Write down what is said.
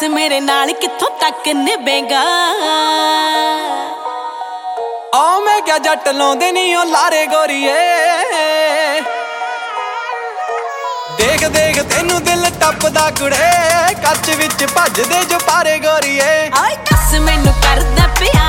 ਮੇਰੇ ਨਾਲ ਕਿੱਥੋਂ ਤੱਕ ਨਿਭੇਗਾ। ਆ ਮੈਂ ਕਿਹਾ ਜੱਟ ਲਾਉਂਦੇ ਨੀ ਉਹ ਲਾਰੇ ਗੋਰੀਏ, ਦੇਖ ਦੇਖ ਤੈਨੂੰ ਦਿਲ ਟੱਪਦਾ ਕੁੜੇ, ਕੱਚ ਵਿੱਚ ਭੱਜਦੇ ਜੋ ਪਾਰੇ ਗੋਰੀਏ। ਆਏ ਦੱਸ ਮੈਨੂੰ ਕਰਦਾ ਪਿਆ